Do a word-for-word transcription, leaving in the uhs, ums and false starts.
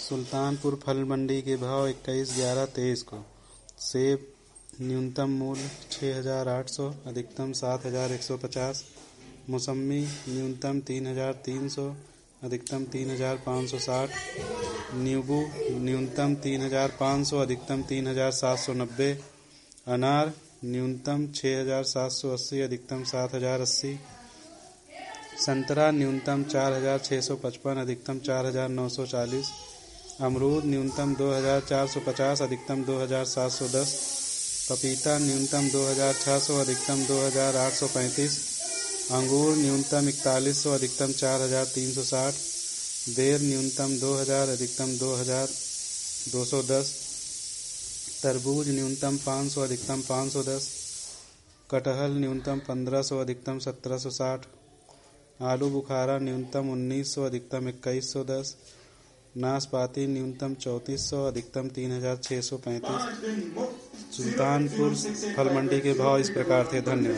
सुल्तानपुर फल मंडी के भाव इक्कीस ग्यारह तेईस को। सेब न्यूनतम मूल्य छः हज़ार आठ सौ, अधिकतम सात हज़ार एक सौ पचास। मौसम्मी न्यूनतम तीन हज़ार तीन सौ, अधिकतम तीन हज़ार पाँच सौ साठ। नींबू न्यूनतम तीन हज़ार पाँच सौ, अधिकतम तीन हज़ार सात सौ नब्बे। अनार न्यूनतम छः हज़ार सात सौ अस्सी, अधिकतम सात हज़ार अस्सी। संतरा न्यूनतम चार हज़ार छः सौ पचपन, अधिकतम चार हज़ार नौ सौ चालीस। अमरूद न्यूनतम दो हज़ार चार सौ पचास, अधिकतम दो हज़ार सात सौ दस। पपीता न्यूनतम दो हज़ार छः सौ, अधिकतम दो हज़ार आठ सौ पैंतीस। अंगूर न्यूनतम इकतालीस सौ, अधिकतम चार हज़ार तीन सौ साठ। बेर न्यूनतम दो हज़ार, अधिकतम दो हज़ार दो सौ दस। तरबूज न्यूनतम पाँच सौ, अधिकतम पाँच सौ दस। कटहल न्यूनतम पंद्रह सौ, अधिकतम सत्रह सौ साठ। आलू बुखारा न्यूनतम उन्नीस सौ, अधिकतम इक्कीस सौ दस। नाशपाती न्यूनतम चौंतीस सौ, अधिकतम तीन हज़ार छः सौ पैंतीस। सुल्तानपुर फल मंडी के भाव इस प्रकार थे। धन्यवाद।